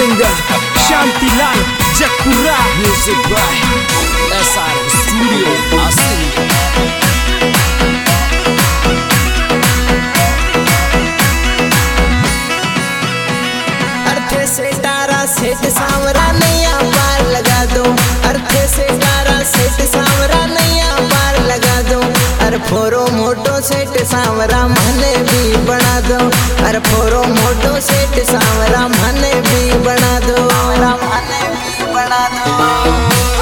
Singer Shantilal Jakura, music by SR studio Asim. अर्थे से तारा सेठ सांवरा नैया पार लगा दो, अर्थे से तारा सेठ सांवरा नैया पार लगा दो। अरे फोरो मोटो सेठ सांवरा मने भी बना दो, अरे फोरो मोटो सेठ सांवरा मने भी बना दो, मने भी बना दो।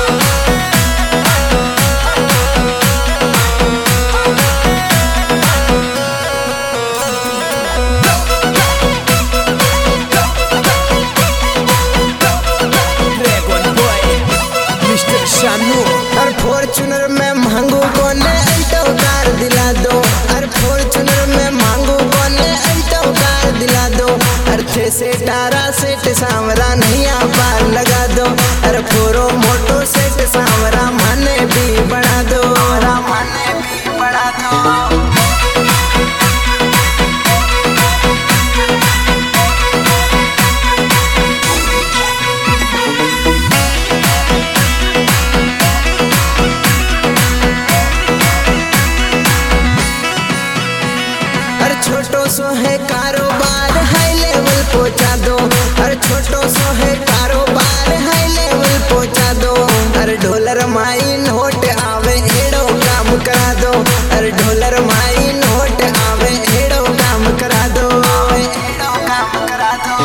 और फॉर्च्यूनर में मांगू कोने अल्टो कार दिला दो, और फॉर्च्यूनर में मांगू कोने अल्टो कार दिला दो। अर्थे से तारा सेठ सांवरा नैया पार लगा दो, और फोरो मोटो सेठ सांवरा मने भी बना दो, मने भी बना दो। छोटो सो है कारोबार हाई लेवल पहुंचा दो, हर छोटो सो है कारोबार हाई लेवल पहुंचा दो। हर डॉलर माई नोट आवे एड़ो काम करा दो, हर डॉलर माई नोट आवे एड़ो काम करा दो, एड़ो काम करा दो।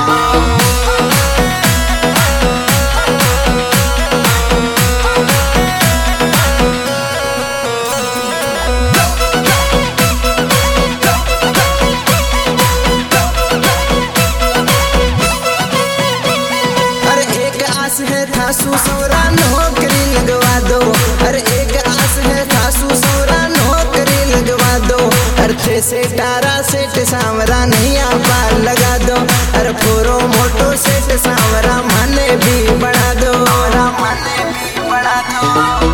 सासू सौरा नौकरी लगवा दो, हर एक आस है सासू सौरा नौकरी लगवा दो। अर्थे से तारा सेठ सांवरा नैया पार लगा दो, हर फोरो मोटो सेठ सांवरा मने भी बना दो, मने भी बना दो।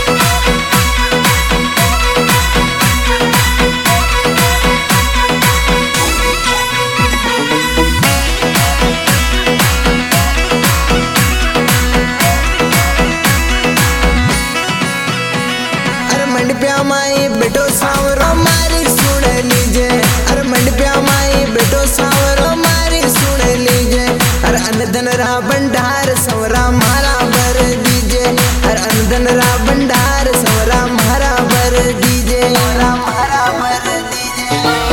माई बेटो सांवरो मारी सुन लीजे, अरे मंडपिया माई बेटो सांवरो मारी सुन लीजे। अरे अनधन रा भंडार सवरा मारा भर दीजे, अरे अनधन रा भंडार सवरा मारा भर दीजे, मारा भर दीजे।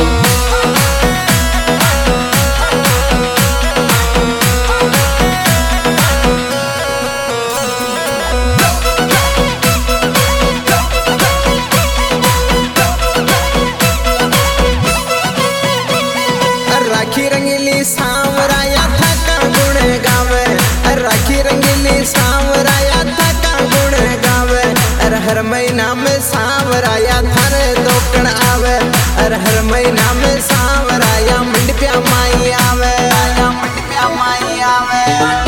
राखी रंगीली सांवराया था का गुण गावे, राखी रंगीली सांवराया था का गुण गावे। अरे हर महीना में सांवराया थारे दोकण आवे, अरे हर महीना में सांवराया मंडपिया माई आवे, मंडपिया माई आवे।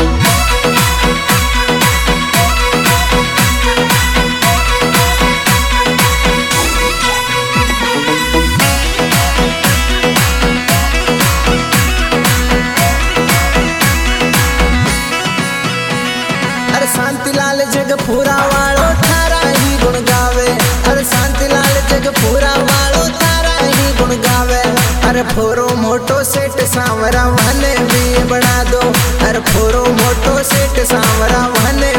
शांतिलाल जगपुरा वालो थारा ही गुण गावे, अरे शांतिलाल जगपुरा वालो थारा ही गुण गावे। अरे फोरो मोटो सेठ सांवरा मने भी बना दो, अरे फोरो मोटो सेठ सांवरा मने